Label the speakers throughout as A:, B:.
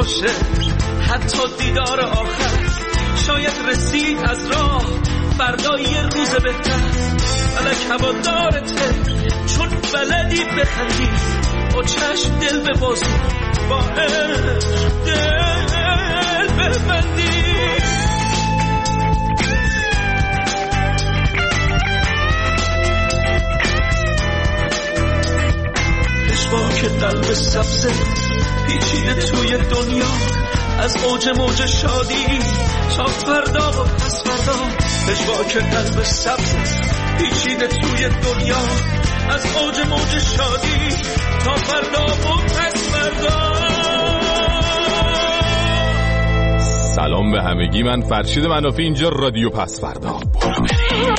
A: باشه حتی دیدار آخر، شاید رسید از راه فردا یه روز بهتر. فلک هوادارته چون بلدی بخندی، با چشم دل ببازی، با عشق دل ببندی. پشواک قلب سبزه پیچیده توی دنیا، از اوج موج شادی تا فردا و پس فردا. پشواک قلب سبزه پیچیده توی دنیا، از اوج موج شادی تا فردا و پس فردا.
B: سلام به همگی، من فرشید منافی، اینجا رادیو پس فردا. برو بریم.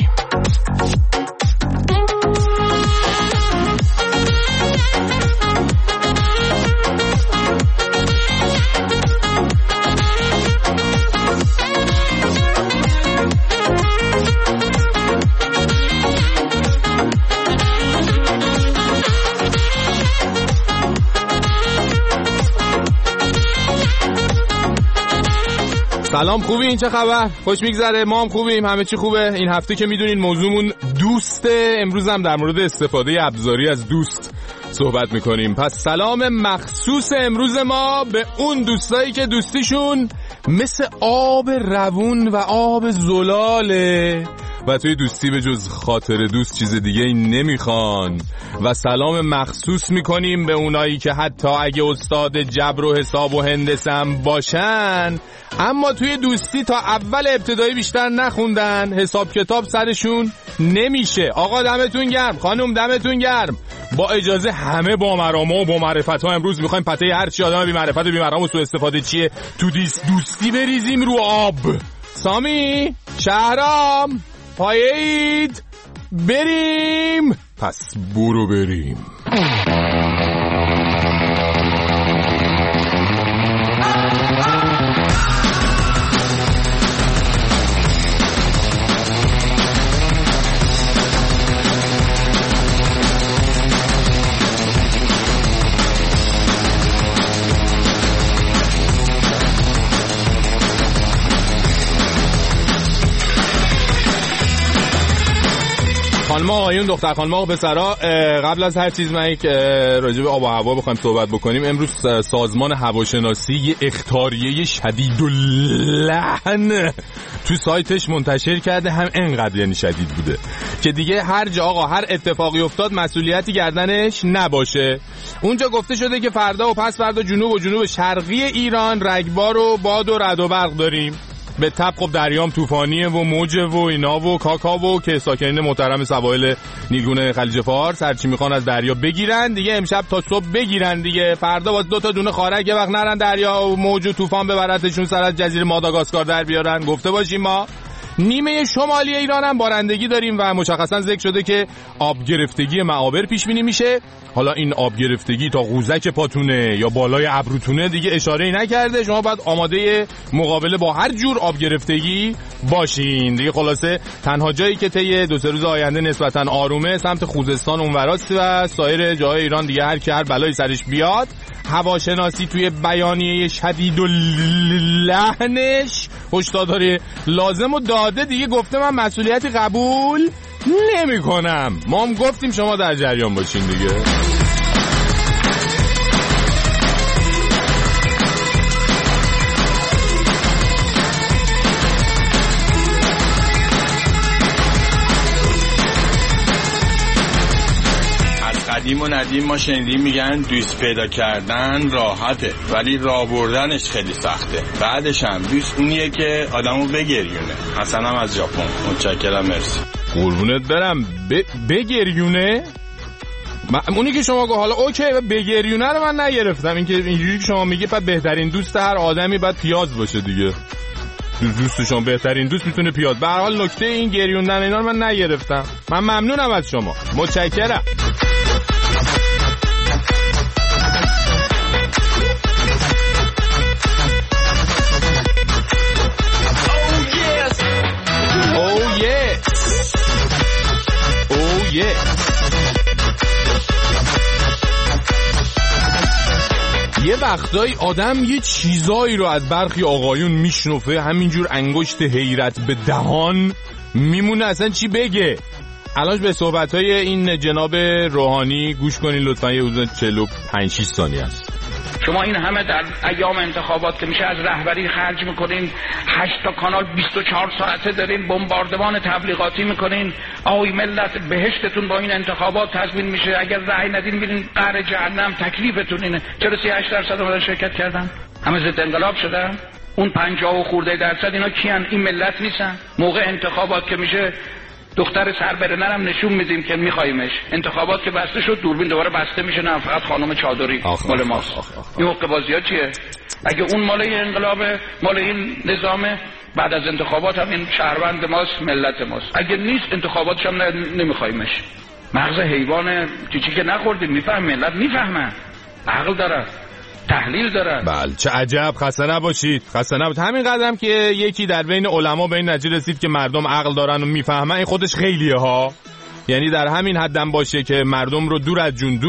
B: سلام، خوبی؟ این چه خبر؟ خوش میگذره؟ ما هم خوبیم، همه چی خوبه. این هفته که میدونین موضوعمون دوسته، امروز هم در مورد استفاده ابزاری از دوست صحبت میکنیم. پس سلام مخصوص امروز ما به اون دوستایی که دوستیشون مثل آب روون و آب زلاله و توی دوستی به جز خاطر دوست چیز دیگه این نمیخوان. و سلام مخصوص میکنیم به اونایی که حتی اگه استاد جبر و حساب و هندسه هم باشن، اما توی دوستی تا اول ابتدایی بیشتر نخوندن، حساب کتاب سرشون نمیشه. آقا دمتون گرم، خانم دمتون گرم. با اجازه همه با مرامه و با معرفت ها امروز میخوایم پته هر چی آدم بی معرفت و بی مرام و سوء استفاده چیه تو دوستی بریزیم رو آب. سامی، شهرام، پایید، بریم. پس برو بریم. خانم آقایون، دختر خانم آقا پسرا، قبل از هر چیز من یک راجع به آب و هوا بخوایم صحبت بکنیم. امروز سازمان هواشناسی یه اخطاریه شدیداللحن تو سایتش منتشر کرده، هم انقدر یعنی شدید بوده که دیگه هر جا آقا هر اتفاقی افتاد مسئولیتی گردنش نباشه. اونجا گفته شده که فردا و پس فردا جنوب و جنوب شرقی ایران رگبار و باد و رعد و برق داریم. به طب خب دریام طوفانیه و موجه و اینا و کاکاو که ساکنین محترم سواحل نیلگون خلیج فارس هرچی میخوان از دریا بگیرن دیگه، امشب تا صبح بگیرن دیگه. فردا با 2 تا دونه خارک یه وقت نرن دریا و موج و طوفان ببرتشون سر از جزیره ماداگاسکار در بیارن. گفته باشیم ما نیمه شمالی ایران هم بارندگی داریم و مشخصا ذکر شده که آب گرفتگی معابر پیش بینی میشه. حالا این آب گرفتگی تا قوزک پاتونه یا بالای ابروتونه دیگه اشاره‌ای نکرده، شما باید آماده مقابله با هر جور آب گرفتگی باشین دیگه. خلاصه تنها جایی که طی 2-3 روز آینده نسبتا آرومه سمت خوزستان اونوراست و سایر جاهای ایران دیگه هر کی هر بلایی سرش بیاد. هواشناسی توی بیانیه شدیداللحنش هشدارداری لازم و داده دیگه، گفته من مسئولیتی قبول نمی کنم. ما هم گفتیم شما در جریان باشین دیگه.
C: قدیم و ندیم ما شنیدیم میگن دوست پیدا کردن راحته ولی راه بردنش خیلی سخته. بعدش هم دوست اونیه که آدمو بگریونه. حسن هم از ژاپن. متشکرم، مرسی.
B: قربونت برم. بگریونه؟ اونی که شما گفت حالا اوکی بگریونه رو من نگرفتم. این که اینجوری که شما میگی بعد بهترین دوست هر آدمی باید پیاز باشه دیگه. دوست شما بهترین دوست میتونه پیاز. به هر حال نکته این گریوندن اینا رو من نگرفتم. من ممنونم از شما. متشکرم. یه وقتایی آدم یه چیزایی رو از برخی آقایون میشنفه، همینجور انگشت حیرت به دهان میمونه اصلا چی بگه. الان به صحبت‌های این جناب روحانی گوش کنین لطفاً، یه حدود 45-6 ثانیه است.
D: شما این همه در ایام انتخابات که میشه از رهبری خرج میکنین، 8 تا کانال 24 ساعته دارین بمباردمان تبلیغاتی میکنین، آوی ملت بهشتتون با این انتخابات تضمین میشه، اگر رأی ندین میرین قعر جهنم، تکلیفتون اینه. چرا 38% اومدن شرکت کردن؟ همه ضد انقلاب شدن؟ اون 50 و خورده درصد اینا کیان؟ این ملت نیستن؟ موقع انتخابات که میشه دختر سربرنرم نشون میدیم که میخوایمش، انتخابات که بسته شد دوربین دوباره بسته میشه، نه فقط خانم چادری مال ماست. این حقوق بازی ها چیه؟ اگه اون مال این انقلابه، مال این نظامه، بعد از انتخابات هم این شهروند ماست، ملت ماست. اگه نیست انتخاباتش هم نمیخوایمش. مغز حیوان چیزی که نخوردیم میفهم، ملت میفهمن، عقل داره، تحلیل داره.
B: بله چه عجب، خسته نباشید، خسته نباشید. همین قدرم که یکی در بین علما به این نتیجه رسید که مردم عقل دارن و میفهمن، این خودش خیلیه ها. یعنی در همین حدم باشه که مردم رو دور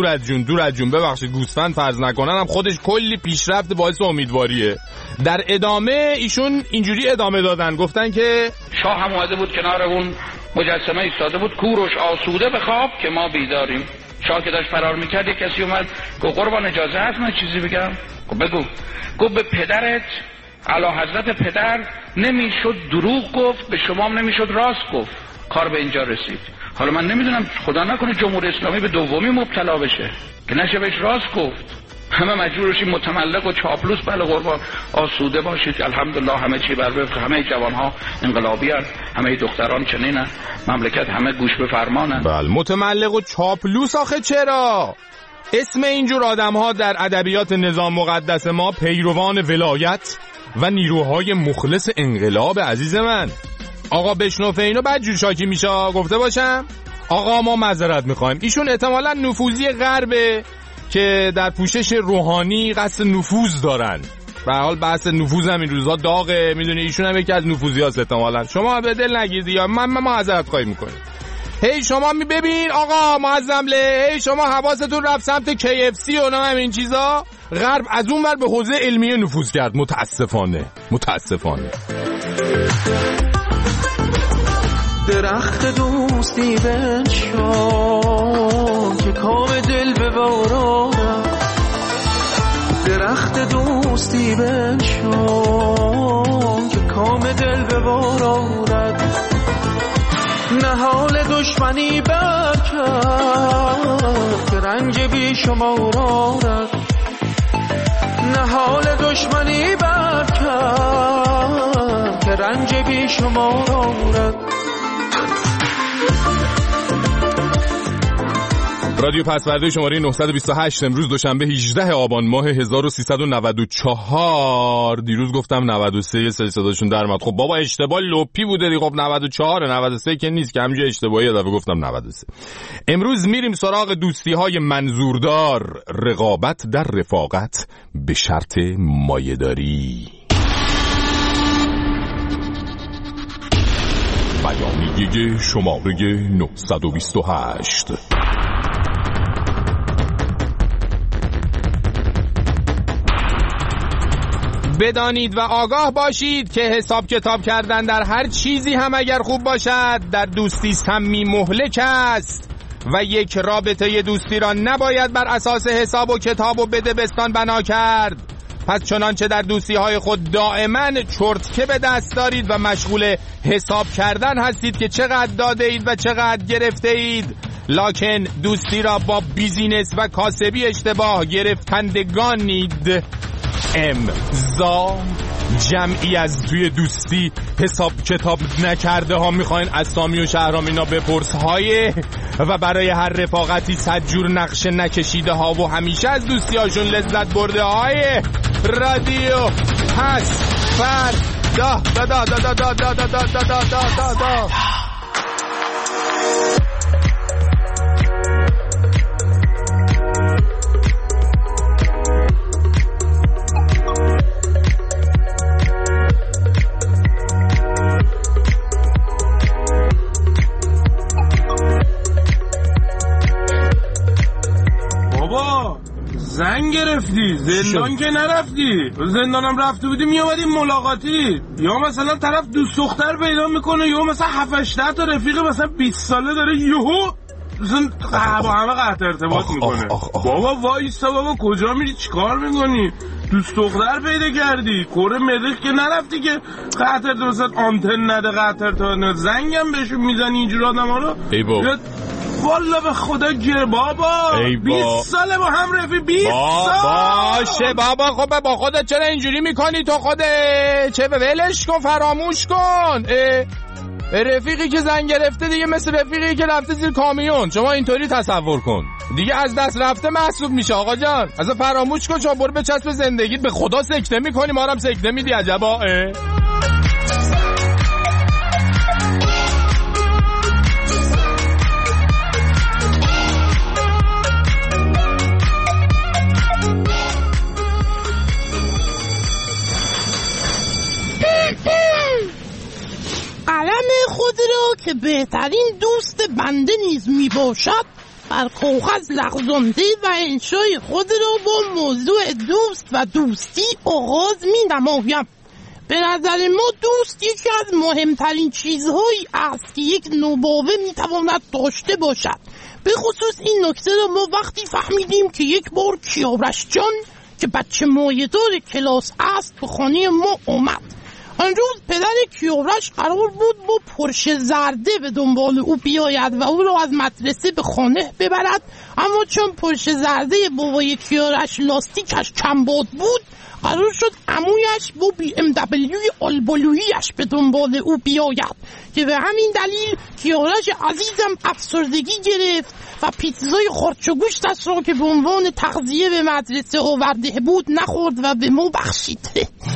B: از جون ببخشید گوسفند فرض نکنن، هم خودش کلی پیشرفت باعث امیدواریه. در ادامه ایشون اینجوری ادامه دادن، گفتن که
D: شاه هم اومده بود کنار اون مجسمه ایستاده بود، کوروش آسوده به خواب که ما بیداریم. شاه که داشت فرار میکرد یک کسی اومد گفت قربان اجازه هست من چیزی بگم؟ بگو. گفت به پدرت اعلی حضرت پدر نمیشد دروغ گفت، به شما هم نمیشد راست گفت. کار به اینجا رسید. حالا من نمیدونم خدا نکنه جمهوری اسلامی به دومی مبتلا بشه که نشه بهش راست گفت. همه مجبور بشیم متملق و چاپلوس. بله قربان آسوده باشید، الحمدلله همه چی بر وفق، همه جوانها انقلابی هست، همه دختران چنینن، مملکت همه گوش به فرمانن.
B: بله متملق و چاپلوس آخه چرا؟ اسم اینجور آدم‌ها در ادبیات نظام مقدس ما پیروان ولایت و نیروهای مخلص انقلاب. عزیز من آقا بشنوفه اینو بعد جور شاکی میشه. گفته باشم آقا ما معذرت میخوایم. ایشون احتمالاً نفوذی غربه که در پوشش روحانی قصد نفوذ دارن. به هر حال بحث نفوذ هم این روزا داغه، میدونی ایشون هم یکی از نفوذیاست احتمالاً. شما به دل نگیرید یا من معذرت خواهی میکنم. هی شما ببین آقا معظمله، هی شما حواستون رفت سمت KFC و نه همین چیزا. غرب از اون ور به حوزه علمیه نفوذ کرد، متاسفانه.
A: درخت دوستی بنشان که کام دل ببارد، درخت دوستی بنشان که کام دل ببارد، نهال دشمنی برکرد که رنج بی شمار آرد، نهال دشمنی برکرد که رنج بی شمار آرد.
B: رادیو پسورده شماره 928 امروز دوشنبه 18 آبان ماه 1394. دیروز گفتم 93 یه سری صداشون در اومد. خب بابا اشتباه لپی بوده دیگه. خب 94 93 که نیست که همینجا اشتباهی دفعه گفتم 93. امروز میریم سراغ دوستی‌های منظوردار، رقابت در رفاقت به شرط مایه‌داری. بیانیه شماره 928. بدانید و آگاه باشید که حساب کتاب کردن در هر چیزی هم اگر خوب باشد، در دوستی سمی مهلک است و یک رابطه دوستی را نباید بر اساس حساب و کتاب و بده بستان بنا کرد. پس چنانچه در دوستی های خود دائما چرتکه به دست دارید و مشغول حساب کردن هستید که چقدر داده اید و چقدر گرفته اید، لکن دوستی را با بیزینس و کاسبی اشتباه گرفتندگانید. امضا جمعی از توی دوستی حساب کتاب نکرده ها میخواین اسامی و شهرام اینا بپرس های و برای هر رفاقتی 100 جور نقشه نکشیده ها و همیشه از دوستی هاشون لذت برده های رادیو پسورده.
E: زنگ گرفتی، زندان که نرفتی. زندانم رفته بودی میامدی ملاقاتی، یا مثلا طرف دوست دختر پیدا میکنه، یا مثلا 7-8 تا رفیق مثلا 20 ساله داره، یهو مثلا با همه قطع ارتباط میکنه. بابا وایسا بابا، کجا میری چیکار میکنی؟ دوست دختر پیدا کردی، کره مریخ که نرفتی که قطع ارتباط مثلا آنتن نده، قطع ارتباط زنگم بهشون میزنی اینجور آدما رو.
B: ای بابا
E: والا به خدا گیر بابا، 20 ساله با هم رفی، 20 سال
B: باشه بابا. خب با خودت چرا اینجوری میکنی تو خودت؟ چه ولش کن، فراموش کن. رفیقی که زنگ گرفته دیگه مثل رفیقی که رفته زیر کامیون. شما اینطوری تصور کن، دیگه از دست رفته محسوب میشه آقا جان. اصلا فراموش کن، شما برو بچسب زندگیت. به خدا سکته میکنی، ما رو هم سکته میدی. عجبا.
F: قلم خود را که بهترین دوست بنده نیز می باشد بر کاغذ لغزانده و انشای خود را با موضوع دوست و دوستی آغاز می نمایم. به نظر ما دوست یکی از مهمترین چیزهایی است که یک نوباوه می تواند داشته باشد. به خصوص این نکته را ما وقتی فهمیدیم که یک بار کیارش جان که بچه مایه‌دار کلاس است به خانه ما آمد. آن روز پدر کیارش قرار بود با پرشه زرده به دنبال او بیاید و او را از مدرسه به خانه ببرد، اما چون پرشه زرده بابای کیارش لاستیکش کمباد بود، قرار شد عمویش با BMW آلبالوییش به دنبال او بیاید که به همین دلیل کیارش عزیزم افسردگی گرفت و پیتزای خرچ و گوشتش را که به عنوان تغذیه به مدرسه آورده بود نخورد و به ما بخشید.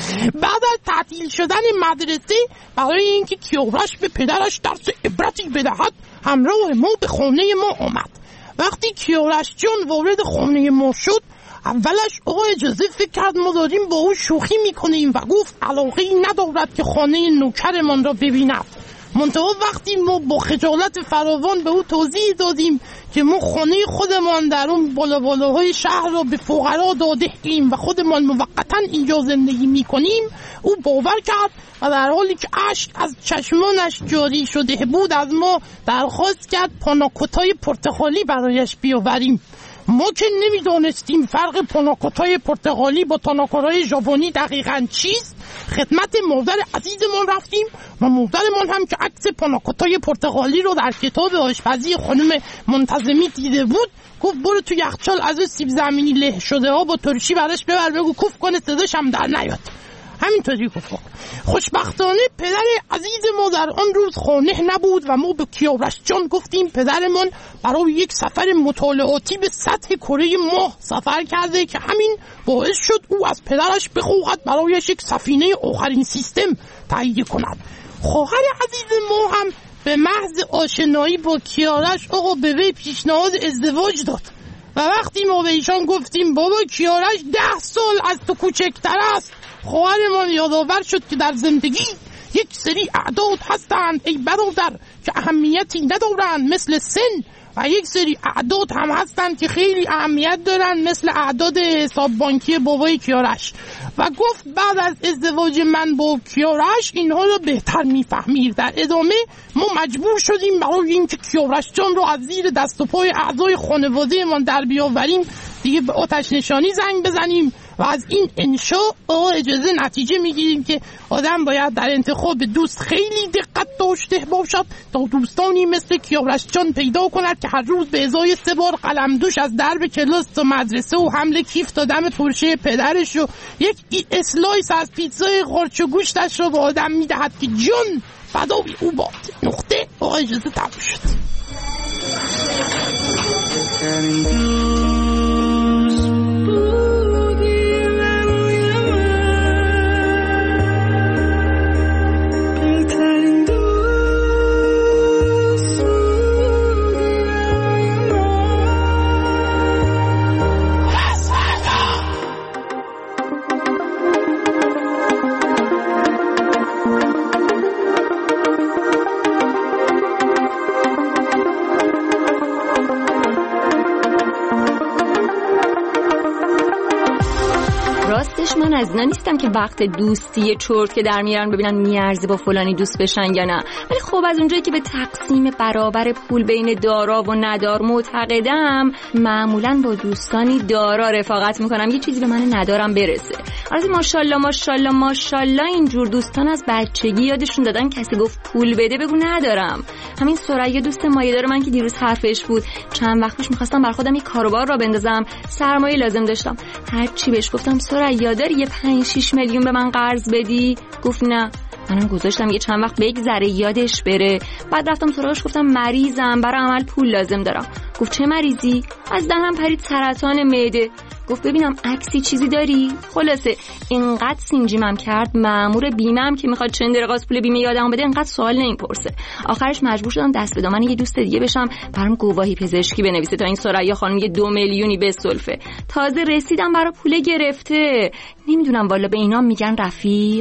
F: بعد از تعطیل شدن مدرسه برای اینکه کیارش به پدرش درس عبرتی بدهد همراه ما به خانه ما آمد. وقتی کیارش جان وارد خانه ما شد، اولش آقا اجازه فکر کرد ما داریم با او شوخی میکنیم و گفت علاقه‌ای ندارد که خانه نوکرمان را ببیند. منتها وقتی ما با خجالت فراوان به او توضیح دادیم که ما خانه خودمان در اون بالاهای شهر را به فقرا داده ایم و خودمان موقتا اینجا زندگی میکنیم، او باور کرد و در حالی که اشک از چشمانش جاری شده بود از ما درخواست کرد پاناکوتای پرتقالی برایش بیاوریم. ما که نمیدانستیم فرق پاناکوتای پرتقالی با تاناکورای ژاپنی دقیقاً چیست، خدمت مادر عزیزمان رفتیم و مادرمان هم که عکس پاناکوتای پرتقالی رو در کتاب آشپزی خانم منتظمی دیده بود گفت برو تو یخچال از سیب زمینی له شده ها با ترشی براش ببر بگو کوف کنه صداش هم در نیاد. همینطوری گفت. خوشبختانه پدر عزیز ما در آن روز خانه نبود و ما به کیارش جان گفتیم پدرمان برای یک سفر مطالعاتی به سطح کره ماه سفر کرده که همین باعث شد او از پدرش بخواهد برایش یک سفینه آخرین سیستم تهیه کند. خواهر عزیز ما هم به محض آشنایی با کیارش آقا به وی پیشنهاد ازدواج داد و وقتی ما به ایشان گفتیم بابا کیارش 10 سال از تو کوچکتر است، خواهرمان یادآور شد که در زندگی یک سری اعداد هستند ای برادر که اهمیتی ندارند مثل سن و یک سری اعداد هم هستند که خیلی اهمیت دارند مثل اعداد حساب بانکی بابای کیارش و گفت بعد از ازدواج من با کیارش اینها رو بهتر میفهمید. در ادامه ما مجبور شدیم برای اینکه کیارش جان رو از زیر دست و پای اعضای خانواده من در بیاوریم دیگه به آتش نشانی زنگ بزنیم و از این انشا اجازه نتیجه میگیریم که آدم باید در انتخاب دوست خیلی دقت داشته باشد تا دوستانی مثل کیارش جان پیدا کند که هر روز به ازای 3 بار قلمدوش از درب کلاس تا مدرسه و حمله کیف تا دم پرشه پدرش و یک اسلایس از پیتزای خرچ و گوشتش رو به آدم میدهد که جان فدای او باد. نقطه. اجازه تموم شد.
G: راستش من از اینا نیستم که وقت دوستی چرت که در میارن ببینن میارزه با فلانی دوست بشن یا نه، ولی خب از اونجایی که به تقسیم برابر پول بین دارا و ندار معتقدم، معمولا با دوستانی دارا رفاقت میکنم یه چیزی به من ندارم برسه. البته ماشاءالله اینجور دوستان از بچگی یادشون دادن کسی گفت پول بده بگو ندارم. همین سریا دوست مایه‌دار من که دیروز حرفش بود، چند وقت پیش می‌خواستم بر خودم یه کاروبار را بندازم، سرمایه لازم داشتم. هر چی بهش گفتم سریا داری یه 5-6 میلیون به من قرض بدی؟ گفت نه. منم گذاشتم یه چند وقت بگذره یادش بره. بعد رفتم سراغش گفتم مریضم، برای عمل پول لازم دارم. گفت چه مریضی؟ از دهنم پرید سرطان معده. گفت ببینم عکسی چیزی داری؟ خلاصه اینقدر سینجیمم کرد مأمور بیمه‌ام که میخواد چند درقاس پول بیمه یادم بده اینقدر سوال نمیپرسه. آخرش مجبور شدم دست به دامن یه دوست دیگه بشم برام گواهی پزشکی بنویسه تا این سریا خانم یه 2 میلیونی بسلفه. تازه رسیدم برای پول گرفته. نمیدونم والا به اینا میگن رفیق.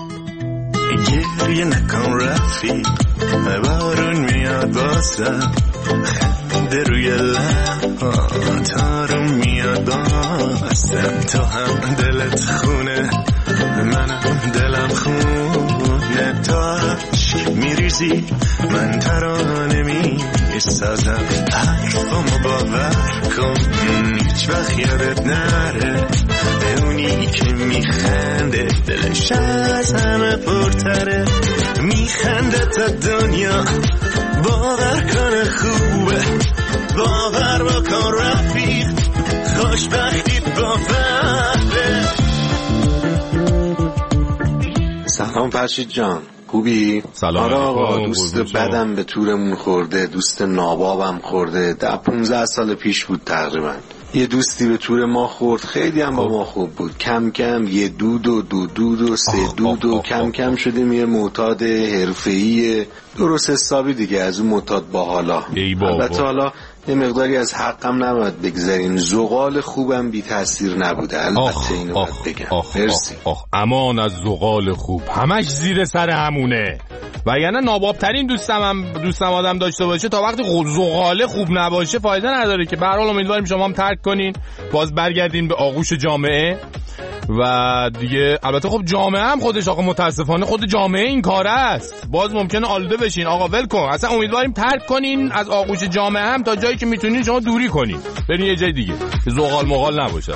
H: گریه نکن رفیق، بارون میاد بازم، خنده روی لب تارون میاد بازم. تو هم دلت خونه منم دلم خونه، تو عشق میریزی من ترانه میسازم. حرفمو باور کن هیچ وقت یادت نره، به اونی که میخنده دلش از همه پرتره. میخنده تا دنیا باور کنه خوبه، باور بکن رفیق خوشبختیت با فرده.
I: سلام فرشید جان، خوبی؟
B: سلام.
I: آره آقا، دوست بدم به تورمون خورده، دوست نابابم خورده. 15 سال پیش بود تقریبا. یه دوستی به تور ما خورد، خیلی هم با ما خوب بود. کم کم یه دود و 2 دود و 3 دود و کم کم شدیم یه معتاد حرفه‌ای درست حسابی دیگه، از اون معتاد با حالا. البته حالا یه مقداری از حقم نباید بگذاریم، زغال خوبم بی تاثیر نبوده، البته اینو باید بگم. مرسی.
B: امان از زغال خوب، همش زیر سر همونه. و یعنی نابابترین دوستم آدم داشته باشه تا وقتی زغال خوب نباشه فایده نداره که. به هر حال امیدواریم شما هم ترک کنین، باز برگردین به آغوش جامعه و دیگه. البته خب جامعه هم خودش آقا متاسفانه خود جامعه این کاره است، باز ممکنه آلوده بشین. آقا ول کن، اصلا امیدواریم ترک کنین از آغوش جامعه هم تا جایی که میتونین شما دوری کنین، برین یه جای دیگه که زغال مغال نباشه.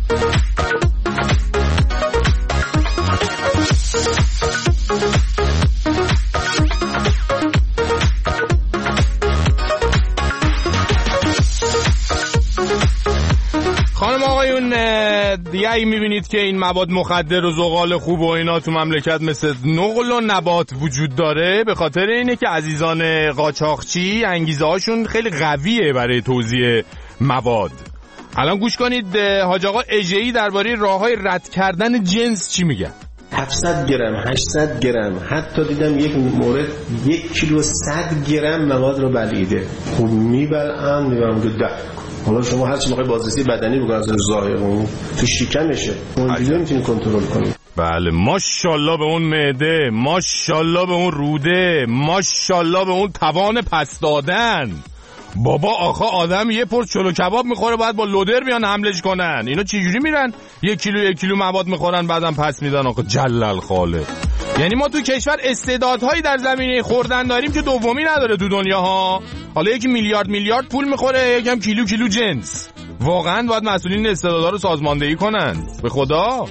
B: خانم آقایون دیگه اگه میبینید که این مواد مخدر و زغال خوب و اینا تو مملکت مثل نقل و نبات وجود داره، به خاطر اینه که عزیزان قاچاقچی انگیزه هاشون خیلی قویه برای توزیع مواد. الان گوش کنید حاج آقا اژه‌ای درباره راههای رد کردن جنس چی میگن.
J: 700 گرم 800 گرم، حتی دیدم یک مورد 1 کیلو 100 گرم مواد رو بلعیده. خب میبرم که حالا شما هر چی میخوای بازرسی بدنی بکنی از ظاهر اون تو شکمشه، اونجوری نمیتونی کنترل کنی.
B: بله ماشاءالله به اون معده، ماشاءالله به اون روده، ماشاءالله به اون توان پس دادن. بابا آخه آدم یه پرس چلو کباب میخوره باید با لودر بیان حملش کنن. اینا چجوری میرن 1 کیلو مواد میخورن بعدم پس میدن؟ آخه جلل خالق. یعنی ما تو کشور استعدادهایی در زمینه خوردن داریم که دومی نداره تو دنیا ها. حالا یکی میلیارد پول میخوره، یکم کیلو جنس. واقعا باید مسئولین استعدادها رو سازماندهی کنن به خدا.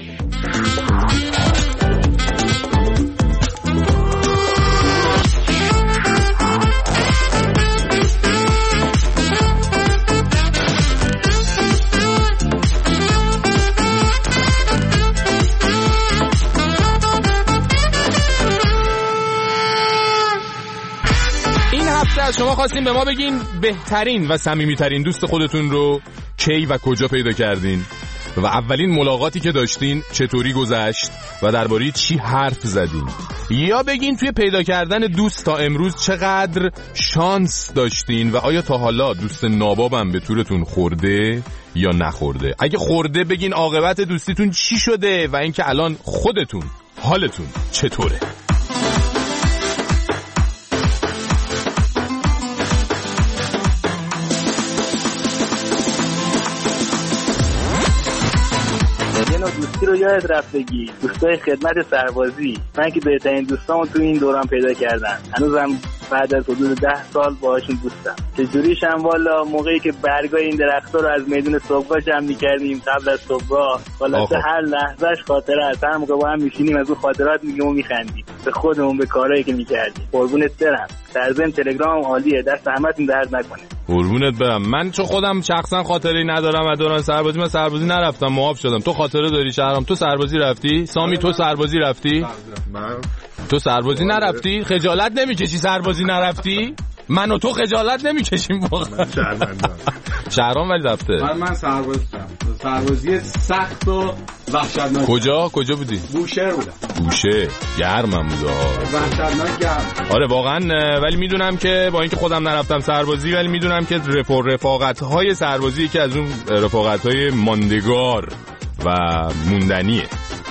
B: از شما خواستیم به ما بگین بهترین و صمیمیترین دوست خودتون رو کی و کجا پیدا کردین و اولین ملاقاتی که داشتین چطوری گذشت و درباره چی حرف زدین، یا بگین توی پیدا کردن دوست تا امروز چقدر شانس داشتین و آیا تا حالا دوست نابابم به تورتون خورده یا نخورده. اگه خورده بگین عاقبت دوستیتون چی شده و اینکه الان خودتون حالتون چطوره.
K: نوع دوستی رو یاد رفتگی، دوستای خدمت سربازی. من که بهترین دوستامو تو این دوران پیدا کردم، هنوزم بعد از حدود 10 سال باهاشون دوستم. چجوریشم والا موقعی که برگای این درخت‌ها رو از میدون صبحگاه جمع می‌کردیم قبل از صبحگاه، والا هر لحظهش خاطره است. هر موقع با هم میشینیم از اون خاطرات میگیم و میخندیم به خودمون، به کارهایی که می‌کردیم. قربونت برم. در ضمن تلگرام عالیه، دست همتون درد نکنه.
B: قربونت برم. من چون خودم شخصا خاطری ندارم از دوران سربازی، من سربازی نرفتم، معاف شدم. تو خاطره داری شهرام؟ تو سربازی رفتی؟ سامی تو سربازی رفتی؟ تو سربازی نرفتی؟ خجالت نمیکشی سربازی نرفتی؟ من و تو خجالت نمیکشیم واقعا. شهرام ولی رفته.
L: من سربازی سخت و وحشتناک.
B: کجا بودی؟
L: بوشهر بودم.
B: بوشهر گرمم بود.
L: وحشتناک گرم.
B: آره واقعا. ولی میدونم که با اینکه خودم نرفتم سربازی، ولی میدونم که رفاقت‌های سربازی که از اون رفاقت‌های ماندگار و موندنیه.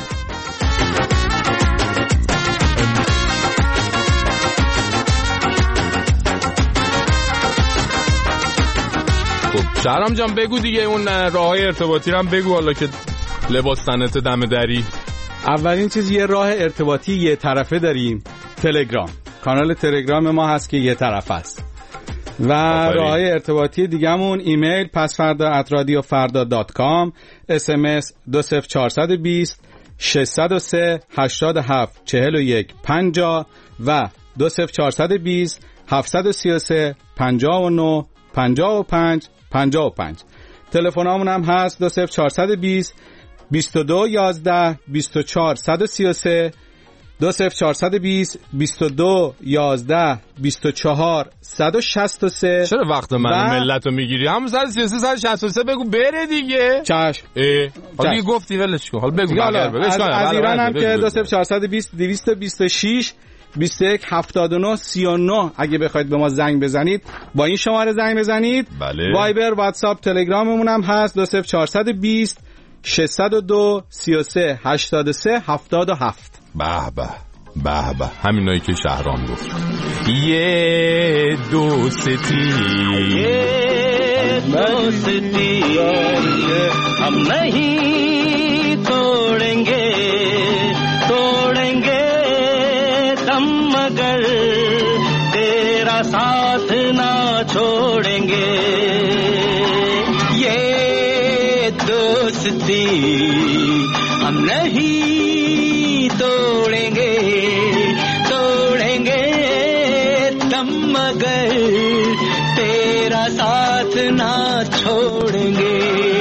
B: شهرام جان بگو دیگه اون راههای ارتباطی رو هم بگو، حالا که لباس تنت دم دری.
L: اولین چیز یه راه ارتباطی یه طرفه داریم، تلگرام. کانال تلگرام ما هست که یه طرف است. و راههای ارتباطی دیگه‌مون ایمیل pasfarda@radiofarda.com، SMS 20420 603 87 41 50 و 20420 733 59 55 55. تلفنامون هم هست 20420 22 11 24 133 20420 22 11 24 163.
B: چرا وقت من ملت رو میگیری؟ همون 133 163 بگو بره دیگه.
L: چشم.
B: حالا دیگه گفتی ولش کن. حالا بگو
L: از ایران هم که 20420 226 21 79 39 اگه بخواید به ما زنگ بزنید با این شماره زنگ بزنید.
B: بله.
L: وایبر، واتساپ، تلگراممون هم هست 20420 602 33 83 77.
B: به همینایی که شهرام گفت. یه دوستی
A: हम नहीं तोड़ेंगे दम मगर तेरा साथ ना छोड़ेंगे ये दोस्ती हम नहीं तोड़ेंगे दम मगर तेरा साथ ना छोड़ेंगे.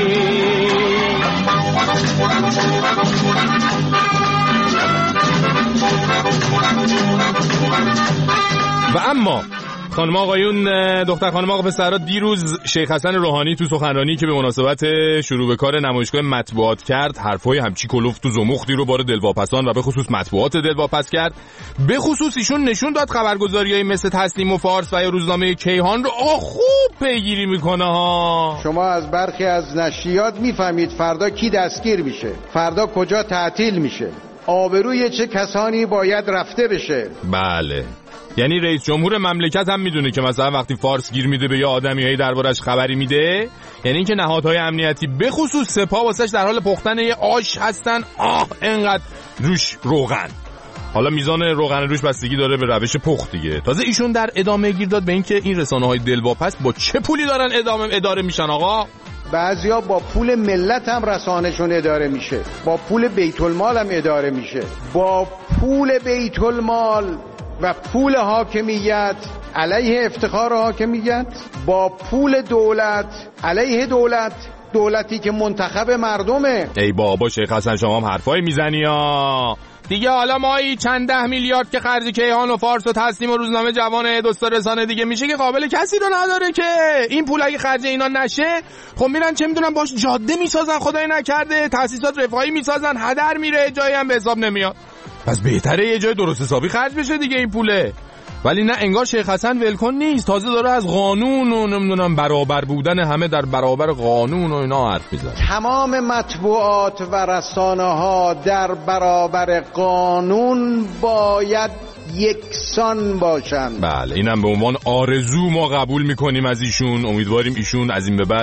B: و اما خانم آقایون، دختر خانم آقا پسرها، دیروز شیخ حسن روحانی تو سخنرانی که به مناسبت شروع به کار نمایشگاه مطبوعات کرد، حرفای همچی کلفت و زمختی رو بار دلواپسان و به خصوص مطبوعات دلواپس کرد. به خصوص ایشون نشون داد خبرگزاریای مثل تسنیم و فارس و یا روزنامه کیهان رو خوب پیگیری میکنه ها.
M: شما از برخی از نشریات میفهمید فردا کی دستگیر میشه، فردا کجا تعطیل میشه، آبروی چه کسانی باید رفته بشه.
B: بله، یعنی رئیس جمهور مملکت هم میدونه که مثلا وقتی فارس گیر میده به یه آدمیایی دربارش خبری میده، یعنی اینکه نهادهای امنیتی به خصوص سپاه واسش در حال پختن یه آش هستن. انقدر روش روغن. حالا میزان روغن روش بستگی داره به روش پخت دیگه. تازه ایشون در ادامه گیر داد به اینکه این رسانه‌های دلواپس با چه پولی دارن اداره میشن آقا.
M: بعضیا با پول ملت هم رسانه‌شون اداره میشه، با پول بیت المال هم اداره میشه، با پول بیت المال و پول حاکمیت علیه افتخار حاکمیت، با پول دولت علیه دولتی که منتخب مردمه.
B: ای بابا شیخ حسن شما هم حرفای میزنی ها دیگه. حالا مایی چند 10 میلیارد که خرج کیهان و فارس و تسنیم و روزنامه جوان دوستا رسانه دیگه میشه که قابل کسی رو نداره که این پول اگه خرج اینا نشه، خب میرن چه میدونم باش جاده میسازن، خدای نکرده تاسیسات رفاهی میسازن، هدر میره، جایی هم به حساب نمیاد. پس بهتره یه جای درست حسابی خرج بشه دیگه این پوله. ولی نه، انگار شیخ حسن ولکن نیست، تازه داره از قانون و نمیدونم برابر بودن همه در برابر قانون و اینا حرف میزنه.
M: تمام مطبوعات و رسانه ها در برابر قانون باید یکسان باشند.
B: بله، اینم به عنوان آرزو ما قبول میکنیم از ایشون. امیدواریم ایشون از این به بعد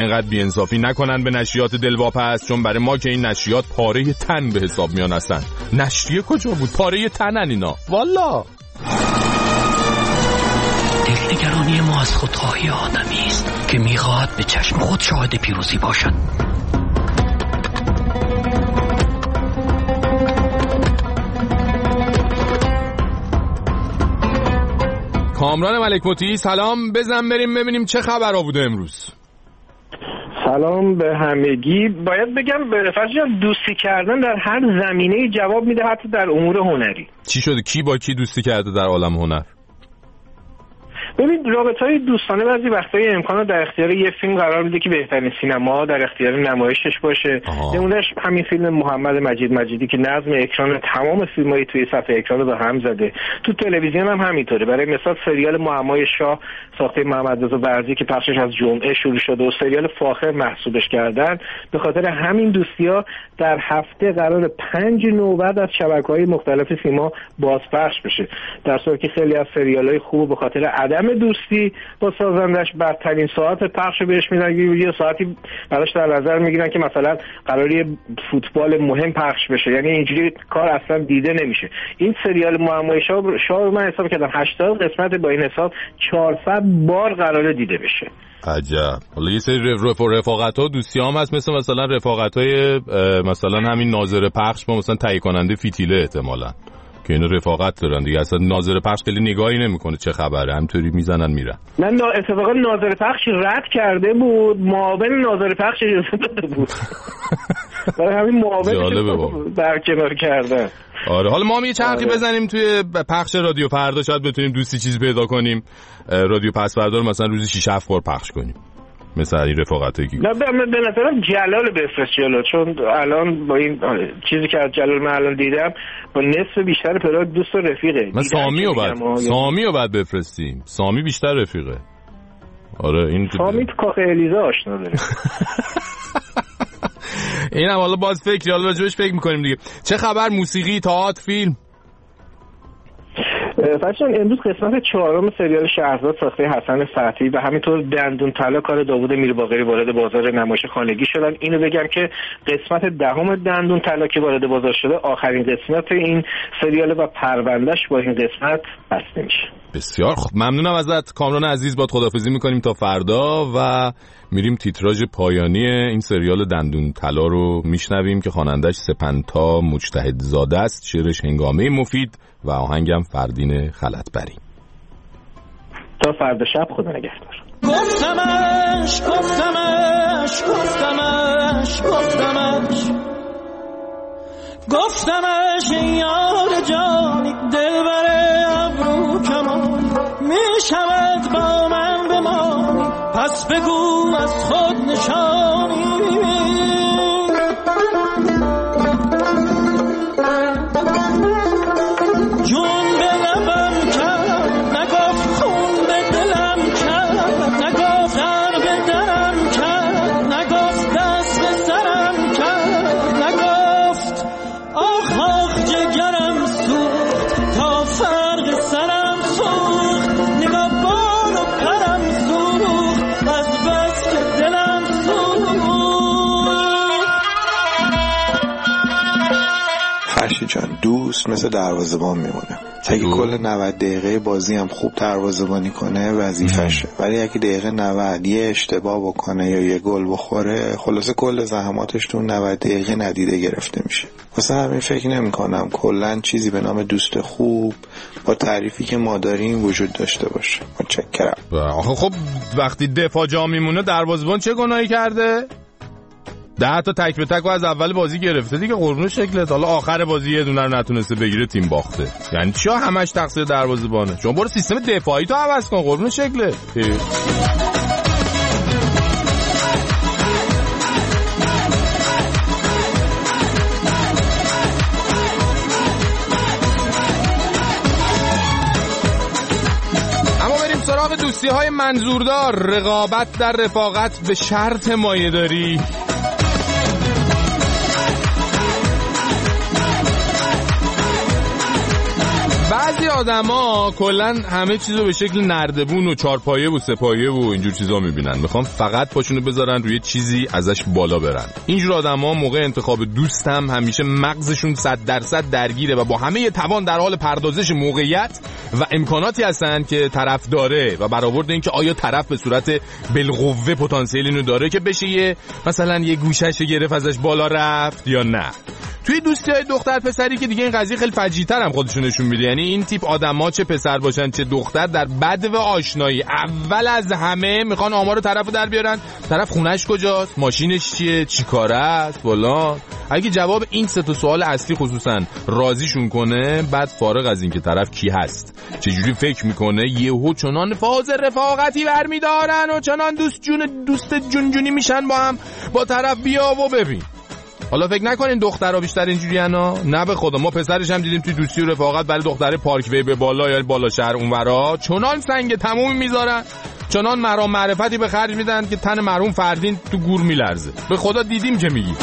B: اینقدر بی‌انصافی نکنن به نشریات دلواپس، چون برای ما که این نشریات پاره تن به حساب میان هستن. نشریه کجا بود؟ پاره تنن اینا والا.
N: دلنگرانی ما از خودخواهی آدمی است که میخواهد به چشم خود شاهد پیروزی باشد.
B: کامران ملک مطیعی سلام، بزن بریم ببینیم چه خبرها بوده امروز.
O: سلام به همگی. باید بگم به فرض دوستی کردن در هر زمینه جواب میده، حتی در امور هنری.
B: چی شده؟ کی با کی دوستی کرده در عالم هنر؟
O: ببین رابطه‌های دوستانه بعضی وقتایی امکانات در اختیار یه فیلم قرار میده که بهترین سینما در اختیار نمایشش باشه. نمونهش همین فیلم محمد مجید مجیدی که نظم اکران تمام فیلم‌های توی صفحه اکران رو به هم زده. تو تلویزیون هم همینطوره. برای مثال سریال معمای شاه ساخته محمد رضا برزی که پخشش از جمعه شروع شده و سریال فاخر محسوبش کردن، به خاطر همین دوستی‌ها در هفته قرار 5 نوبت از شبکه‌های مختلف سینما بازپخش بشه. در صورتی که خیلی از سریال‌های خوب به خاطر عدم دوستی با سازندش بدترین ساعت پخش بهش میدن، یه ساعتی براش در نظر میگیرن که مثلا قراری فوتبال مهم پخش بشه، یعنی اینجوری کار اصلا دیده نمیشه. این سریال معمای شاه من حساب کردم 80 قسمت، با این حساب 400 بار قراره دیده بشه.
B: عجب. حالا یه سری رفاقت‌ها و دوستی‌ها هم هست، مثلا رفاقت‌های مثلا همین ناظر پخش با مثلا تهیه کننده فتیله احتمالاً که اینا رفاقت دارن دیگه. اصلا ناظر پخش خیلی نگاهی نمیکنه چه خبره، همینطوری میزنن میرن.
O: نه اتفاقا ناظر پخش رد کرده بود، معاون ناظر پخش اجازه داده بود. برای همین معاون برکنار کردن.
B: آره حالا ما هم یه چرخی بزنیم توی پخش رادیو فردا، شاید بتونیم دوستی چیزی پیدا کنیم. رادیو پس فردا رو مثلا روزی 6-7 بار پخش کنیم، مثلا این رفاقتایی که
O: نه به نظرم جلال بفرست جلو، چون الان با این چیزی که از جلال من الان دیدم با نصف بیشتر پلاک دوست و رفیقه.
B: من سامی رو بعد بفرستیم. سامی بیشتر رفیقه. آره این
O: سامی تو کاخ الیزا آشنا داره.
B: اینم حالا باز فکر حالا راجبش فکر میکنیم دیگه. چه خبر؟ موسیقی، تئاتر، فیلم؟
O: فرشان امروز قسمت 4 سریال شهرزاد ساخته حسن فتحی و همینطور دندون طلا کار داوود میرباقری وارد بازار نمایش خانگی شدن. اینو بگم که قسمت 10 دندون طلا که وارد بازار شده آخرین قسمت این سریال و پروندهش با این قسمت بسته میشه.
B: بسیار خوب، ممنونم ازت کامران عزیز. با خداحافظی میکنیم تا فردا و میریم تیتراژ پایانی این سریال دندون طلا رو میشنویم که خوانندش سپنتا مجتهد زاده است، شعرش هنگامه مفید و آهنگم فردین خلعتبری.
O: تا فردا شب خدا نگهدار.
A: گفتمش این یار جانی دلبر ابرو کمان میشود با من بمانی، پس بگو از خود نشانی. جون به لبم کرد نگفت، خون به دلم کرد نگفت، در به درم کرد نگفت، دست به سرم کرد نگفت، آخ آخ جگرم سوخت تا فرق سرم سوخت، نگاه بال و پرم سوخت از بس که دلم سوخت.
P: فرشی جان، دوست مثل دروازه‌بان میمونه. اگه کل 90 دقیقه بازی هم خوب دروازه‌بانی کنه وظیفشه، ولی اگه دقیقه 90 یه اشتباه بکنه یا یه گل بخوره، خلاصه کل زحماتش تو 90 دقیقه ندیده گرفته میشه. واسه همین فکر نمی‌کنم کلاً چیزی به نام دوست خوب با تعریفی که ما داریم وجود داشته باشه. متشکرم.
B: آخه خب وقتی دفاع جا میمونه دروازه‌بان چه گناهی کرده؟ 10 تا تک به تک از اول بازی گرفته دیگه، قربون شکلت. حالا آخر بازی یه دونه رو نتونسته بگیره، تیم باخته. یعنی چیا همش تقصیر دروازه‌بانه؟ شما برو سیستم دفاعی تو عوض کن، قربون شکلت. اما بریم سراغ دوستی‌های منظوردار. رقابت در رفاقت به شرط مایه‌داری. بعضی آدما کلا همه چیزو به شکل نردبون و چارپایه و سه‌پایه و اینجور چیزا میبینن، میخوام فقط پاشونو بذارن روی چیزی ازش بالا برن. اینجور آدما موقع انتخاب دوست هم همیشه مغزشون 100% درگیره و با همه توان در حال پردازش موقعیت و امکاناتی هستن که طرف داره و برآورد این که آیا طرف به صورت بالقوه پتانسیل اینو داره که بشه مثلا یه گوشه‌شو گرفت ازش بالا رفت یا نه. توی دوستی‌های دختر پسری که دیگه این قضیه خیلی فجیع‌تر هم خودشون نشون میده. یعنی این تیپ آدما چه پسر باشن چه دختر در بدو آشنایی اول از همه میخوان آمار طرفو در بیارن، طرف خونش کجاست، ماشینش چیه، چیکاره است، فلان. اگه جواب این سه تا سوال اصلی خصوصا راضیشون کنه، بعد فارغ از این که طرف کی هست چه جوری فکر میکنه، یهو چنان فاز رفاقتی برمیدارن و چنان دوست جونجونی میشن با هم، با طرف بیا و ببین. حالا فکر نکنین دخترها بیشتر اینجوریانا، نه به خدا. ما پسرش هم دیدیم توی دوستی و رفاقت برای دختره پارک وی به بالا یا بالا شهر اونورا چنان سنگ تموم میذارن، چنان مرام معرفتی به خرج میدن که تن مرحوم فردین تو گور میلرزه. به خدا دیدیم که میگی.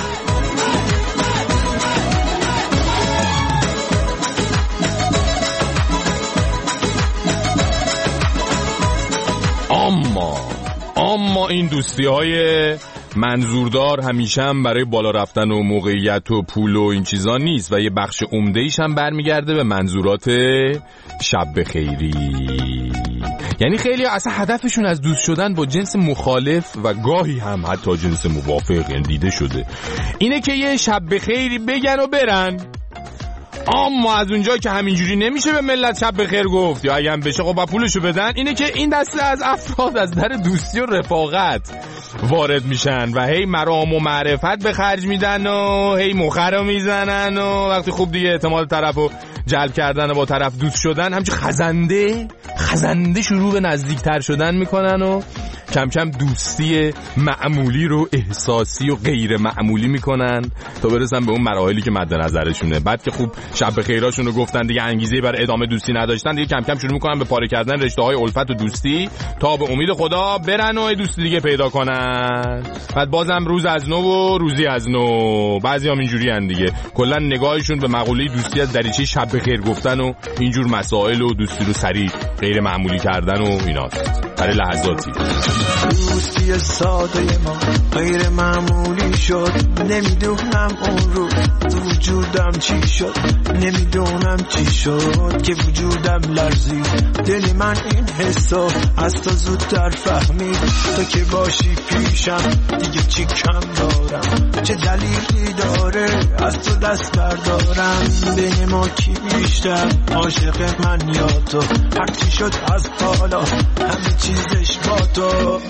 B: اما این دوستی‌های منظوردار همیشه هم برای بالا رفتن و موقعیت و پول و این چیزا نیست و یه بخش عمده‌ایش هم برمیگرده به منظورات شب خیری. یعنی خیلی اصلا هدفشون از دوست شدن با جنس مخالف و گاهی هم حتی جنس موافق دیده شده اینه که یه شب خیری بگن و برن. اما از اونجا که همینجوری نمیشه به ملت شب بخیر گفت یا اگه هم بشه خب با پولشو بدن، اینه که این دسته از افراد از در دوستی و رفاقت وارد میشن و هی مرام و معرفت به خرج میدن و هی مخرو میزنن و وقتی خوب دیگه اعتماد طرفو جلب کردن و با طرف دوست شدن همچه خزنده شروع به نزدیکتر شدن میکنن و کم کم دوستی معمولی رو احساسی و غیر معمولی میکنن تا برسن به اون مراحلی که مد نظرشونه. بعد که خوب شب خیراشون رو گفتن دیگه، انگیزه برای ادامه دوستی نداشتن دیگه، کم کم شروع میکنن به پاره کردن رشته های الفت و دوستی تا به امید خدا برن و دوستی دیگه پیدا کنن. بعد بازم روز از نو و روزی از نو. بعضی هم اینجوری هن دیگه، کلا نگاهشون به مقوله دوستی از دریچه شب خیر گفتن و اینجور مسائل و دوستی رو سریع غیر معمولی کردن و ایناست برای لحظاتی.
H: دوستی ساده ما غیر معمولی شد، نمیدونم اون رو تو وجودم چی شد، نمیدونم چی شد که وجودم لرزید. دل من این حسو از تو زودتر فهمید، تو که باشی پیشم دیگه چی کم دارم، چه دلیلی داره از تو دست بردارم. بین ما کی بیشتر عاشق من یا تو، هرچی شد از حالا همه چیزش با تو.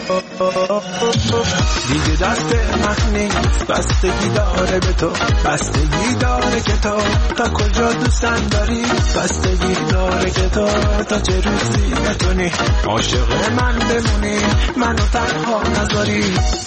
H: دیگه دست من نیست، بستگی داره به تو، بستگی داره که تو تا کجا دوستن داری، بستگی داره که تو تا چه روزی بتونی عاشق من بمونی، منو تنها نذاری.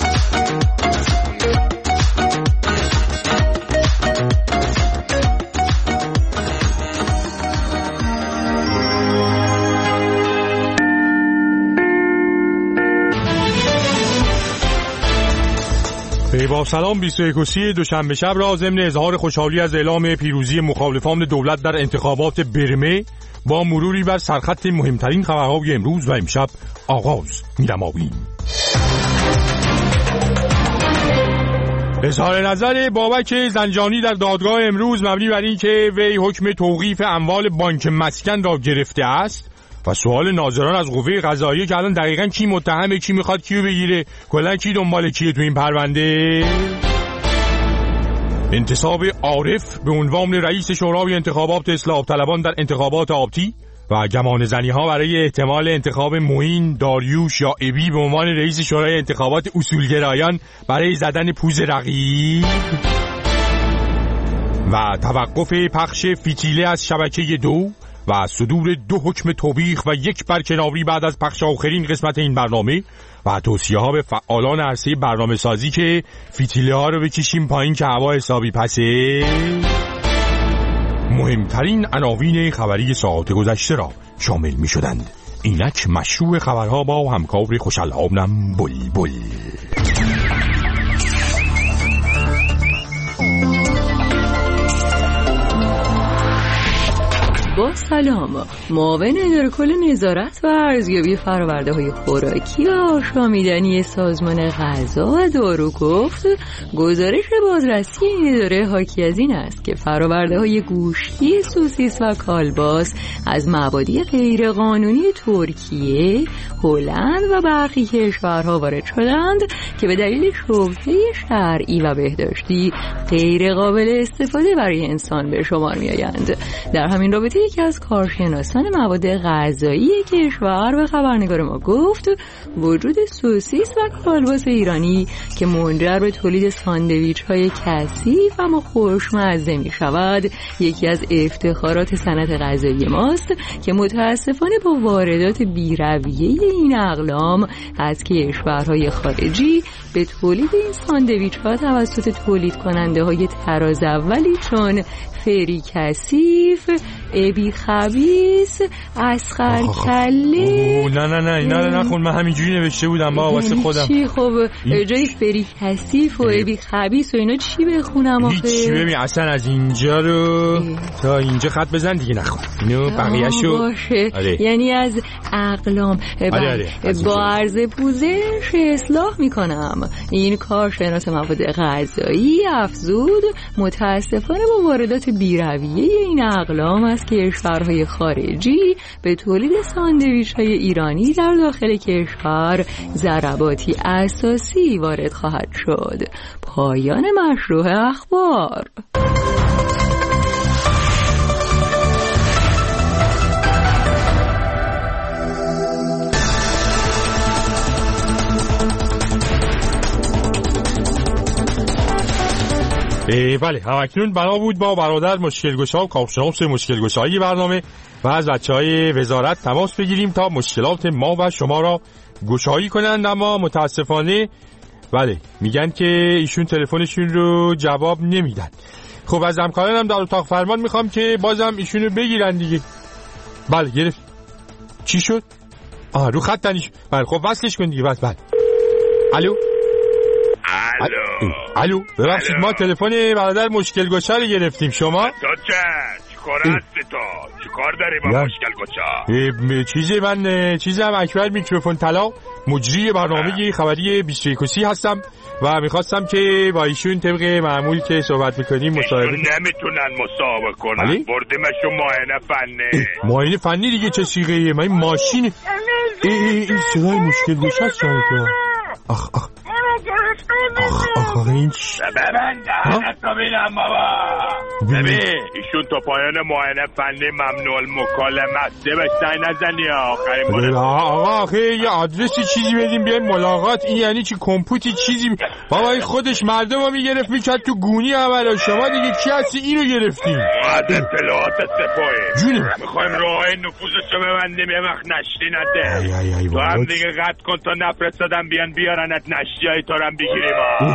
Q: با سلام 21 دوشنبه شب را ضمن اظهار خوشحالی از اعلام پیروزی مخالفان دولت در انتخابات برمه با مروری بر سرخط مهمترین خبرهای امروز و امشب آغاز می‌نماییم. اظهار نظر بابک زنجانی در دادگاه امروز مبنی بر این که وی حکم توقیف اموال بانک مسکن را گرفته است و سوال ناظران از قوه قضاییه که الان دقیقاً کی متهمه، کی میخواد کیو بگیره، کلا کی دنبال کیه تو این پرونده. انتصاب عارف به عنوان رئیس شورای انتخابات اصلاح طلبان در انتخابات آبتی و گمان زنی ها برای احتمال انتخاب معین داریوش یا ابی به عنوان رئیس شورای انتخابات اصولگرایان برای زدن پوز رقیب و توقف پخش فتیله از شبکه 2 و صدور 2 حکم توبیخ و 1 برکناری بعد از پخش آخرین قسمت این برنامه و توصیه ها به فعالان عرصه برنامه سازی که فتیله ها رو بکشیم پایین که هوا حسابی پسه. مهمترین عناوین خبری ساعات گذشته را شامل می شدند. اینک مشروع خبرها با همکار خوش‌الحالم بلبل.
G: با سلام. معاون اداره کل نظارت و ارزیابی فرآورده‌های خوراکی و آشامیدنی سازمان غذا و دارو گفت گزارش بازرسی این اداره حاکی از این است که فرآورده‌های گوشتی، سوسیس و کالباس از مبادی غیرقانونی ترکیه، هلند و برخی کشورها وارد شدند که به دلیل شبهه شرعی و بهداشتی غیر قابل استفاده برای انسان به شمار می‌آیند. در همین رابطه یکی از کارشناسان مواد غذایی کشور به خبرنگار ما گفت وجود سوسیس و کالباس ایرانی که منجر به تولید ساندویچ‌های کثیف و خوشمزه می‌شود یکی از افتخارات صنعت غذایی ماست که متأسفانه با واردات بی‌رویه این اقلام از کشورهای خارجی به تولید این ساندویچ‌ها توسط تولید کننده‌های تراز اولی چون فری کثیف، ابی خبیث، اسخر کله.
Q: نه اینا رو نخون، من همینجوری نوشته بودم با واسه خودم.
G: چی خب جای فری کثیف و ابی خبیث و اینا چی بخونم آخه؟
Q: هیچی. ببین اصلا از اینجا رو تا اینجا خط بزن دیگه نخون. اینو بقیه‌شو
G: باشه. یعنی از اقلام با عرض پوزش اصلاح میکنم. این کارشناس مواد غذایی افزود متاسفانه با واردات بی‌رویه این اقلام از کشورهای خارجی به تولید ساندویچ‌های ایرانی در داخل کشور ضرباتی اساسی وارد خواهد شد. پایان مشروع اخبار.
Q: بله همکنون بنا بود با برادر مشکلگشا و کارشناس مشکلگشایی برنامه و از بچه‌های وزارت تماس بگیریم تا مشکلات ما و شما را گشایی کنند، اما متاسفانه بله میگن که ایشون تلفنشون رو جواب نمیدن. خب از همکارانم در اتاق فرمان میخوام که بازم ایشونو بگیرن دیگه. بله گرفت. چی شد؟ رو خط تنیش. بله خب وصلش کن دیگه. بله الو ببخشید ما تلفن برادر مشکلگشا رو گرفتیم. شما
R: تو چیکار هستی تو؟ چیکار داری با مشکلگشا؟
Q: چیزم اکبر میکروفون طلا، مجری برنامه خبری 21 هستم و میخواستم که با ایشون طبق معمول که صحبت میکنیم مصاحبه.
R: نمیتونن مصاحبه کنن. بردیمشون معاینه فنی.
Q: معاینه فنی دیگه چه صیغه‌ایه؟ من ماشین این صدای مشکلگشا است. آخ این
R: ببند دهنت رو بینم بابا. ببین ایشون تا پایان معاینه فنی ممنوع المکالمه است. بهش نزنی آخرین مورد.
Q: آقا آخه یه آدرسی چیزی بدیم بیایم ملاقات. این یعنی چی؟ کمپوتی چیزی بابا این خودش مردم رو میگرفت میکرد تو گونی اولا. شما دیگه کی هستی اینو گرفتیم؟
R: از اطلاعات سپاهی میخوایم راه نفوذشو ببندیم یه وقت نشتی نده. تو هم دیگه قطع کن تا نفرستادم بیارنت نشتی تو هم بگیریم.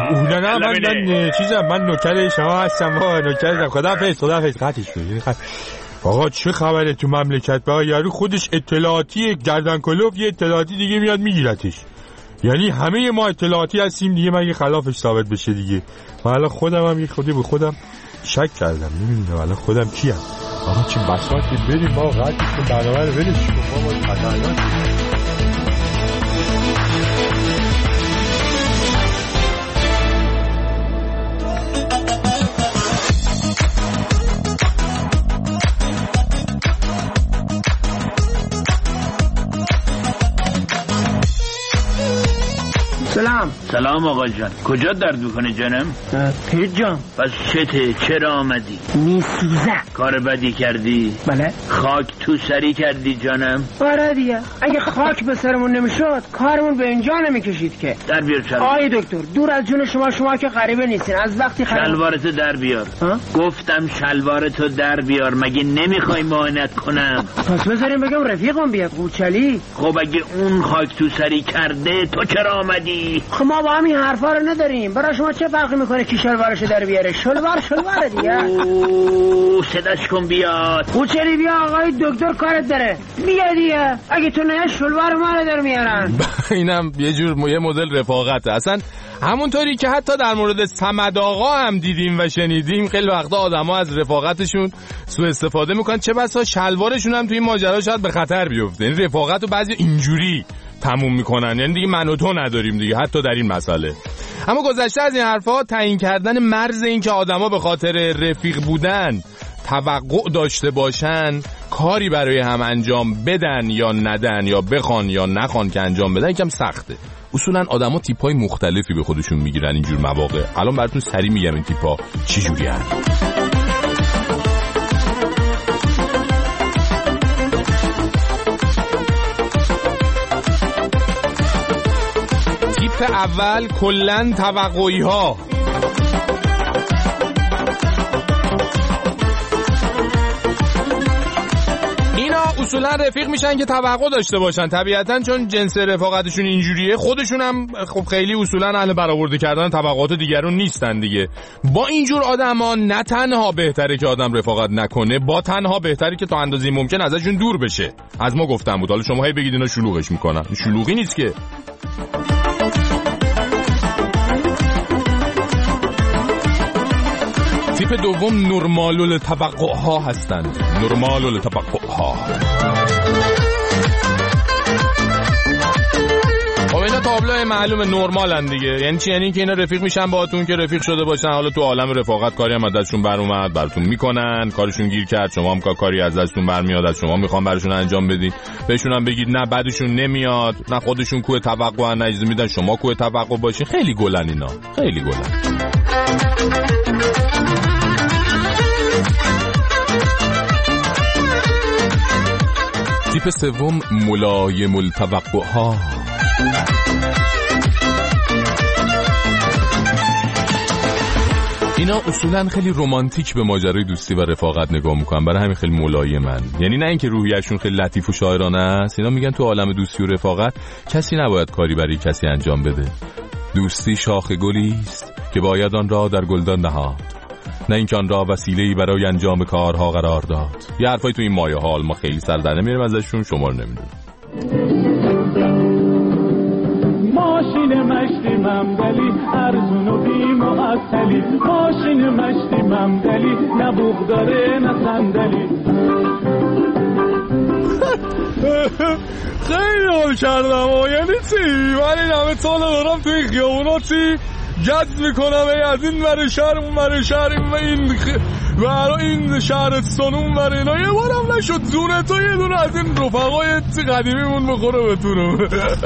Q: من نوکر شما هستم. نوکر خداحافظ قطعش کنید. آقا چه خبره تو مملکت؟ با یارو خودش اطلاعاتی گردن کلوف یه اطلاعاتی دیگه میاد میگیرتش. یعنی همه ما اطلاعاتی هستیم دیگه، مگه خلافش ثابت بشه دیگه. من الان خودم هم یه خودی به خودم شک کردم، نمیدونم الان خودم کیم. آقا چه بساطی بریم ما قطعش کن برنامه رو ولش کن بابا. خطرناک.
N: سلام آقا جان. کجا درد میکنه جانم؟
F: پیر جان.
N: پس چته؟ چرا آمدی؟
F: میسوزه.
N: کار بدی کردی؟
F: بله.
N: خاک تو سری کردی جانم؟
F: آره دیگه اگه خاک به سرمون نمیشد کارمون به اینجا نمیکشید که.
N: در بیار شلوار.
F: آی دکتر دور از جون شما که غریبه نیستین. از وقتی
N: شلوارتو در بیار. گفتم شلوارتو در بیار. مگه نمیخوای معاینت کنم؟
F: پس بذاریم بگم رفیقم بیاد. قوچلی.
N: خب اگه اون خاک تو سری کرده تو چرا آمدی؟
F: خب ما
S: ما با همین حرفا رو نداریم. برای شما چه فرقی میکنه کی شلوارشو در بیاره؟ شلوار دیگه.
N: صداش کن بیاد.
S: کوچری بیا آقای دکتر کارت داره. بیا دیگه. اگه تو نه شلوار ما رو در میارن.
B: اینم یه مدل رفاقته. اصلا همونطوری که حتی در مورد صمد آقا هم دیدیم و شنیدیم خیلی وقتا آدما از رفاقتشون سوء استفاده میکنن، چه بسا شلوارشون هم توی این ماجرا شاید به خطر بیفته. این رفاقت رو بعضی اینجوری تموم میکنن، یعنی دیگه من و تو نداریم دیگه حتی در این مسئله. اما گذشته از این حرفا، تعیین کردن مرز این که آدما به خاطر رفیق بودن توقع داشته باشن کاری برای هم انجام بدن یا ندن یا بخوان یا نخوان که انجام بدن یکم سخته. اصولا آدما تیپ‌های مختلفی به خودشون میگیرن اینجور مواقع. الان براتون سریع میگم این تیپ‌ها چی جوریان. تیپ اول کلاً توقعی‌ها. اصولا رفیق میشن که توقع داشته باشن طبیعتاً، چون جنس رفاقتشون اینجوریه. خودشون هم خب خیلی اصولا اهل برآورده کردن توقعات دیگرون نیستن دیگه. با اینجور آدما نه تنها بهتره که آدم رفاقت نکنه، با تنها بهتره که تا اندازه‌ای ممکن ازشون دور بشه. از ما گفتم بود، حالا شما هی بگید اینا شلوغش میکنن. شلوغی نیست که. تیپ دوم نرمال التوقع‌ها هستند. نرمال التوقع‌ها. خب اینا تابلوی معلوم نرمالن دیگه. یعنی چی؟ یعنی که اینا رفیق میشن باهاتون که رفیق شده باشن، حالا تو عالم رفاقت کاری هم از دستشون بر اومد براتون میکنن، کارشون گیر کرد، شما هم کاری از دستتون برمیاد، از شما میخوان براشون انجام بدین، بهشون هم بگید نه بعدشون نمیاد، نه خودشون کوه توقع ان اجازه میدن شما کوه توقع باشین. خیلی گلن اینا، خیلی گلن. تیپ سوم ملایم التوقع‌ها. اینا اصولا خیلی رمانتیک به ماجرای دوستی و رفاقت نگاه میکنن، برای همین خیلی ملایمن. یعنی نه اینکه روحیه‌شون خیلی لطیف و شاعرانه است، اینا میگن تو عالم دوستی و رفاقت کسی نباید کاری برای کسی انجام بده. دوستی شاخ گلی است که باید آن را در گلدان نهاد، نه اینکه آن را وسیله‌ای برای انجام کارها قرار داد. یه حرفای تو این مایه حال ما خیلی سر در نمیاریم ازشون، شما رو نمیدونم.
A: ماشین مشتی ممدلی ارزون و بی معطلی، ماشین مشتی ممدلی نه بوق داره نه صندلی.
Q: خیلی حال کردم. یعنی چی؟ من این همه سال دارم توی خیابونا چی جد میکنم، از این ور شهر اون ور شهر، این شهرستان اون ور اینا، یه بارم نشد زونه تو یه دونه از این رفقای قدیمیمون بخوره به تو رو.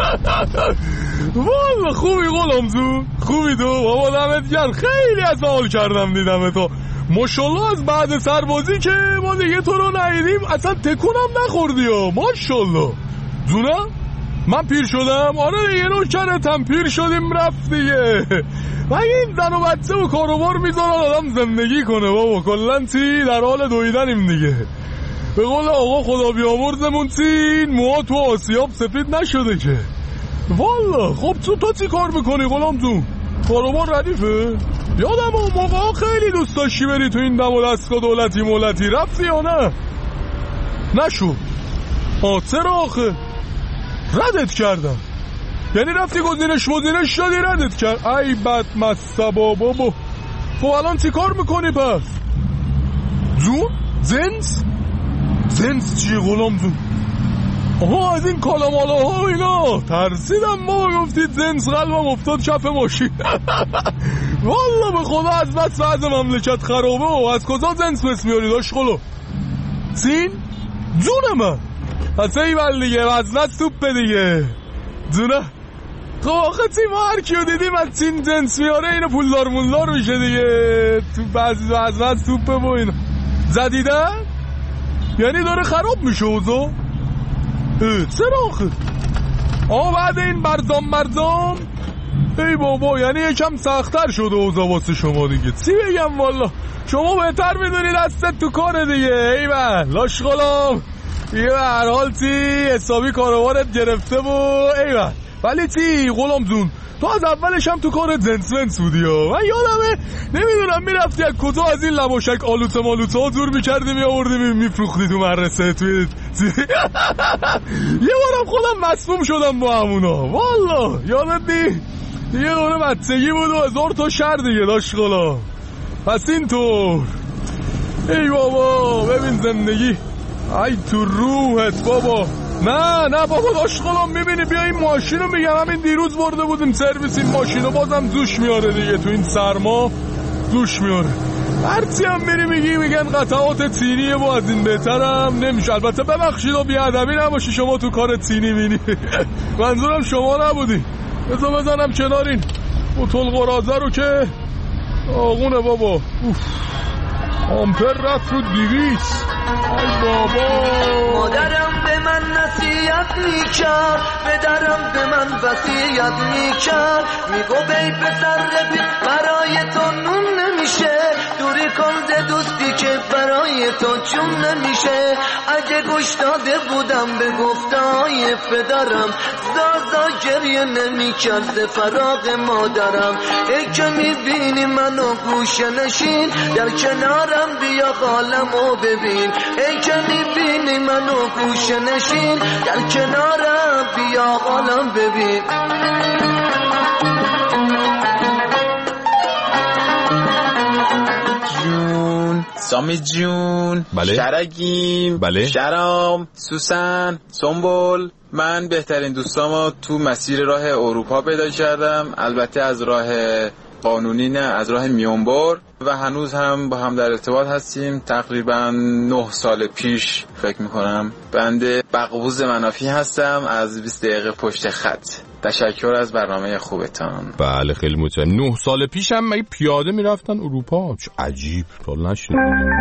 Q: والا خوبی غلامزون، خوبی تو بابا، دمت گرم. خیلی از حال کردم دیدم تو، ماشالله. از بعد سربازی که ما دیگه تو رو ندیدیم اصلا تکونم نخوردی ها، ماشالله. زونه من پیر شدم؟ آره دیگه نوکرتم، پیر شدیم رفت دیگه. مگه این زن و بچه و کاروبار میذارن آدم زندگی کنه بابا؟ کلن چی در حال دویدنیم دیگه. به قول آقا خدا بیامرزمون چی موها تو آسیاب سفید نشده که. والا خب تو چی کار میکنی غلام جون؟ کاروبار ردیفه؟ یادم اون موقع خیلی دوست داشتی بری تو این دم و دستگاه دولتی مولتی، رفتی یا نه؟ نشو. چرا آخه؟ ردت کردم. یعنی رفتی گزینش دادی ردت کرد. ای بدمسته بابا. خب الان چی کار میکنی پس؟ جون؟ زنس چیه غلام جون؟ آها از این کالامالا ها اینا ترسیدم بابا، گفتید زنس قلبم افتاد کف ماشین. والا به خدا از بس وضع مملکت خرابه و از کجا زنس بس میاری داشت خلو؟ سین؟ جون من پس ایول دیگه وزنت توپه دیگه جونه. خب آخه ما هر کیو دیدیم از چین جنس میاره اینو پولدار مولدار میشه دیگه. تو بعضی وزنت توپه با اینا زدیدن یعنی داره خراب میشه اوضاع. چرا آخه؟ بعد این برزام ای بابا یعنی یکم سخت‌تر شده اوضاع واسه شما دیگه. چی بگم والا شما بهتر میدونی دستت تو کاره دیگه. ای من لاش غلام یه به هر حال چی حسابی کاروارت گرفته و ای من. ولی چی غلام جون تو از اولش هم تو کار زنسونس بودی ها. من یادمه نمیدونم میرفتی از کتو از این لباشک آلوته مالوته ها دور میکردی میآوردی میفروختی تو مدرسه توی یه بارم خودم مسموم شدم با همونا والله. یادت نی؟ یه دوره بچگی بود و 1000 تا شر دیگه داشت خلا. پس اینطور ای بابا ببین زندگی ای تو روحت بابا. نه بابا داشت خلا میبینی بیا این ماشینو میگم همین دیروز برده بودیم سرویس. این ماشینو بازم زوش میاره دیگه تو این سرما زوش میاره. هرچی هم میری میگن قطعات تینیه با از این بهترم نمیشه. البته ببخشید و بیادبی نباشی شما تو کار تینی بینی منظورم شما نبودی. بزنم کنار این بوتل قرازه رو که آغونه بابا. آمپر رفت رو 200. ای بابا.
T: مادرم به من نصیحت میکرد، پدرم به من وصیت میکرد، میگو بی پسر رفیق برای تو نون نمیشه، دوری کن دوستی که برای تو چون نمیشه. اگه گوش داده بودم به گفته‌های پدرم زازا گریه نمیکرد فراق مادرم. ای که میبینی منو گوشه نشین در کنارم بیا حالمو ببین. ای که میبینی منو گوشه نشین در کنارم بیا حالم ببین.
U: جون سامی جون.
B: بله.
U: شرگیم.
B: بله.
U: شرام سوسن سنبول. من بهترین دوستامو تو مسیر راه اروپا پیدا کردم، البته از راه قانونی نه، از راه میانبر، و هنوز هم با هم در ارتباط هستیم. تقریبا 9 سال پیش فکر میکنم. بنده بقبوز منافی هستم از 20 دقیقه پشت خط. تشکر از برنامه خوبتان.
B: بله خیلی متشکرم. 9 سال پیش هم مگه پیاده میرفتن اروپا؟ چه عجیب. تا نشنیدم.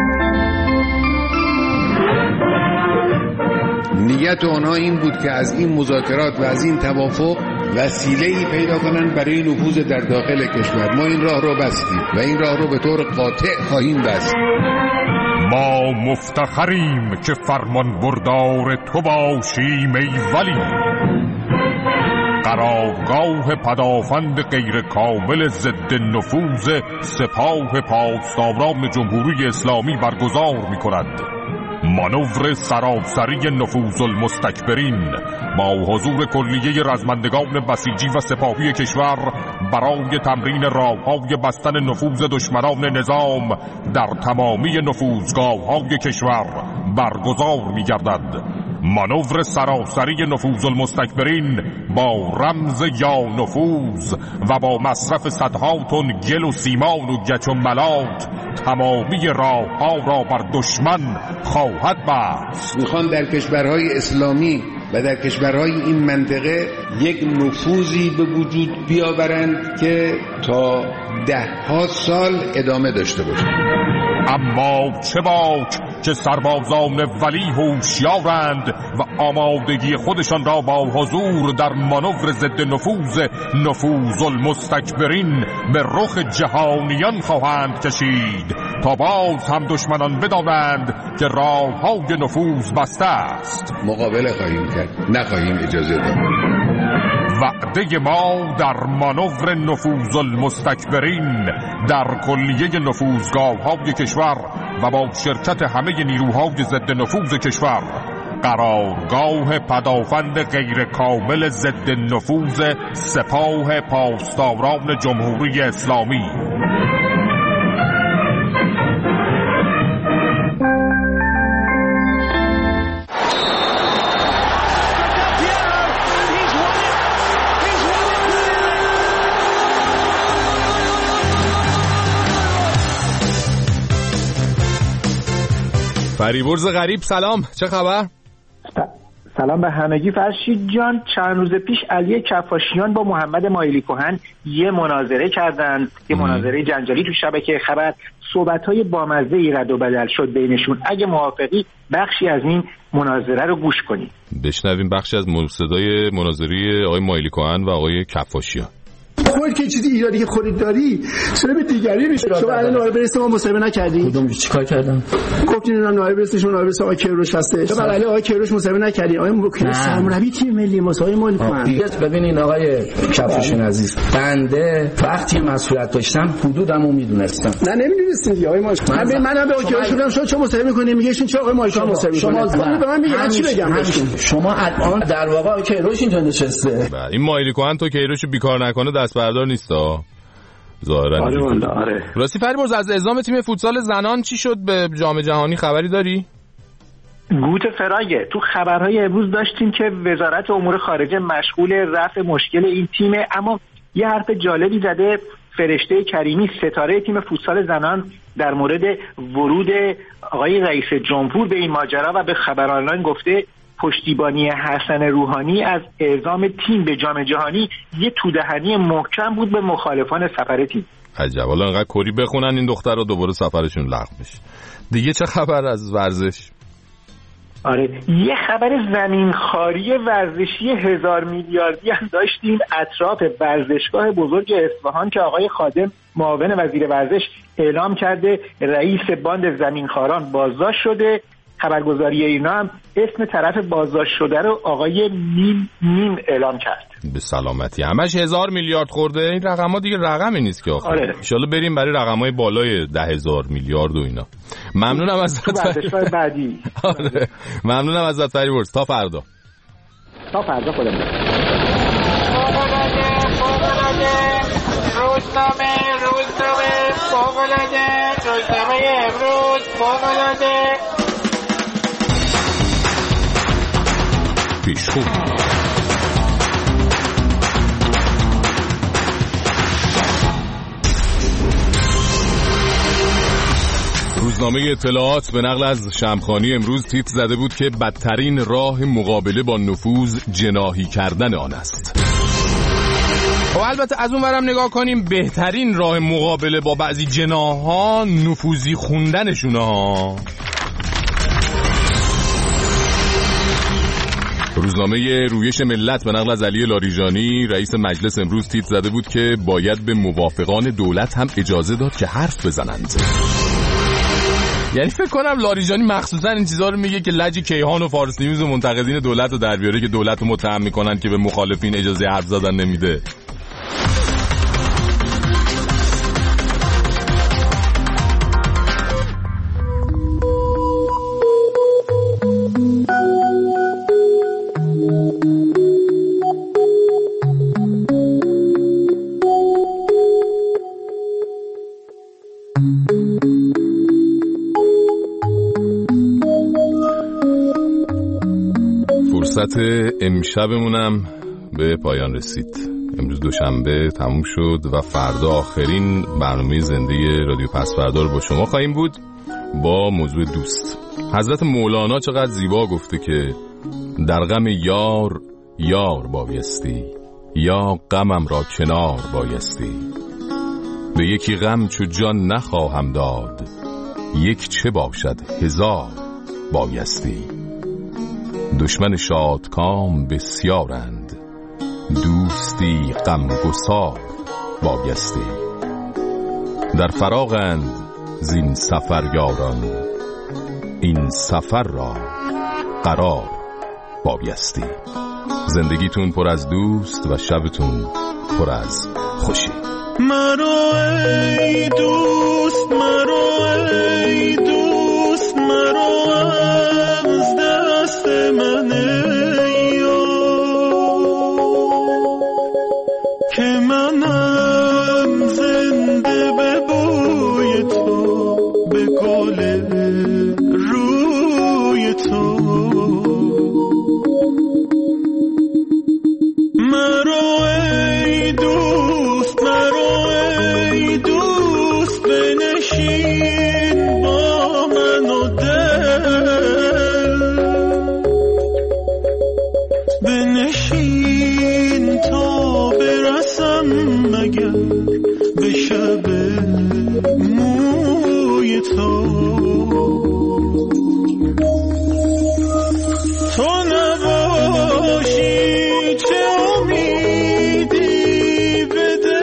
M: نیت آنها این بود که از این مذاکرات و از این توافق وسیله‌ای پیدا کنن برای نفوذ در داخل کشور. ما این راه رو بستیم و این راه رو به طور قاطع خواهیم بست.
Q: ما مفتخریم که فرمان بردار تو باشیم ای ولی. قرارگاه پدافند غیر کامل ضد نفوذ سپاه پاسداران جمهوری اسلامی برگزار می‌کند مانور سراسری نفوذ المستکبرین با حضور کلیه رزمندگان بسیجی و سپاهی کشور برای تمرین راه‌های بستن نفوذ دشمنان نظام در تمامی نفوذگاه‌های کشور برگزار می‌گردد. مانور سراسری نفوذ المستکبرین با رمز یا نفوذ و با مصرف صدها تن گل و سیمان و گچ و ملات تمامی راه‌ها را بر دشمن خواهد بست.
M: میخوان در کشورهای اسلامی و در کشورهای این منطقه یک نفوذی به وجود بیاورند که تا 10 سال ادامه داشته باشه.
Q: اما چه باک که سربازان ولی هوشیارند و آمادگی خودشان را با حضور در مانور ضد نفوذ المستکبرین به رخ جهانیان خواهند کشید تا باز هم دشمنان بدانند که راه‌های نفوذ بسته است.
M: مقابله خواهیم کرد، نخواهیم اجازه داد.
Q: وعده ما در مانور نفوذ المستکبرین در کلیه نفوذگاه‌های کشور و با شرکت همه نیروهای ضد نفوذ کشور قرارگاه پدافند غیر کامل ضد نفوذ سپاه پاسداران جمهوری اسلامی.
B: فریبرز غریب سلام، چه خبر؟
O: سلام به همگی. فرشید جان، چند روز پیش علی کفاشیان با محمد مایلی کهن یه مناظره کردند، یه مناظره جنجالی تو شبکه خبر. صحبت‌های بامزه‌ای رد و بدل شد بینشون. اگه موافقی بخشی از این مناظره رو گوش کنیم.
B: بشنویم بخشی از صدای مناظره آقای مایلی کهن و آقای کفاشیان.
C: خودت که چیزی ایرادی که خودت داری چرا به دیگری میشه؟ شما الان نایب رئیس ما مصاحبه نکردی؟
N: کدوم چیکار کردم؟
C: گفتین نایب رئیسشون نایب رئیس آقای کیروش هسته. چرا علی آقای کیروش مصاحبه نکردی؟ آقای کیروش سرمربی تیم ملی مصاحبه مال کنن.
N: ببینین آقای کفشین عزیز، بنده وقتی مسئولیت داشتم حدودمو میدونستم.
C: نه نمیدونستین دیگه آقای ماش. منم به آقای کیروش گفتم شما چه مصاحبه می‌کنید؟ میگه ایشون چه آقای مایکا مصاحبه می‌کنه. شما به من میگید چی بگم؟
N: شما الان در واقع آقای کیروش اینجا نشسته.
B: این مایلی کوهن تو کیروش بیکار نکنه دست بردار نیستا. ظاهرا
O: آره.
B: راستی فریبرز از اعزام تیم فوتسال زنان چی شد؟ به جام جهانی خبری داری؟
O: گوت فراگه تو خبرهای امروز داشتیم که وزارت امور خارجه مشغول رفع مشکل این تیمه، اما یه حرف جالبی زده فرشته کریمی ستاره تیم فوتسال زنان در مورد ورود آقای رئیس جمهور به این ماجرا و به خبر آنلاین گفته پشتیبانی حسن روحانی از اعزام تیم به جام جهانی یه تودهنی محکم بود به مخالفان سفر تیم.
B: عجب، حالا انقدر کری بخونن این دختر رو دوباره سفرشون لغو بشه. دیگه چه خبر از ورزش؟
O: آره یه خبر زمینخواری ورزشی 1000 میلیاردی هم داشتیم اطراف ورزشگاه بزرگ اصفهان که آقای خادم معاون وزیر ورزش اعلام کرده رئیس باند زمینخواران بازداشت شده. خبرگزاری اینا هم اسم طرف بازداشت شده رو آقای میم اعلام کرد.
B: به سلامتی. همش 1000 میلیارد خورده. این رقم‌ها دیگه رقمی نیست که آخر.
O: آره.
B: ان شاءالله بریم برای رقم‌های بالای 10000 میلیارد و اینا. ممنونم ازت.
O: بعدی.
B: آره. ممنونم ازت فریبرز. تا فردا
O: خودم. روزنامه امروز فوق‌العاده
B: پیشخو. روزنامه اطلاعات به نقل از شمخانی امروز تیتر زده بود که بدترین راه مقابله با نفوذ جناحی کردن آن است. و البته از اون ورم نگاه کنیم بهترین راه مقابله با بعضی جناح‌ها نفوذی خوندنشونه ها. روزنامه رویش ملت به نقل از علی لاریجانی رئیس مجلس امروز تیتر زده بود که باید به موافقان دولت هم اجازه داد که حرف بزنند. یعنی فکر کنم لاریجانی مخصوصا این چیزا رو میگه که لج کیهان و فارس نیوز و منتقدین دولت رو در بیاره که دولت رو متهم میکنن که به مخالفین اجازه حرف زدن نمیده. فرصت امشبمونم به پایان رسید. امروز دوشنبه تموم شد و فردا آخرین برنامه زنده رادیو پسوردا رو با شما خواهیم بود با موضوع دوست. حضرت مولانا چقدر زیبا گفته که در غم یار یار بایستی، یا غمم را کنار بایستی. به یکی غم چو جان نخواهم داد، یک چه باشد هزار بایستی. دشمن شادکام بسیارند، دوستی غمگسار بایستی. در فراغند زین سفر یاران، این سفر را قرار بایستی. زندگیتون پر از دوست و شبتون پر از خوشی.
A: مرو ای دوست، مرو ای دوست، مرو از دست من که منم زنده به بوی تو، به گل روی تو. مرو ای دوست، مرو ای دوست، بنشین با من و دل، بنشین تا برسم مگر به شب موی تو. تو نباشی چه امیدی به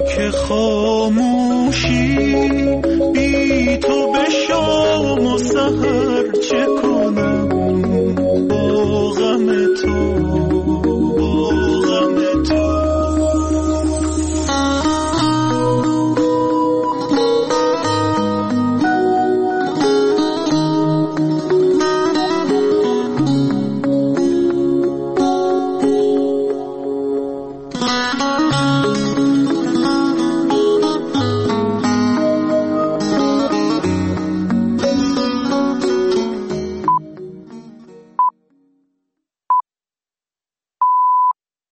A: که خاموشی بی تو به شام و سحر چه کنم با غم تو با غم تو.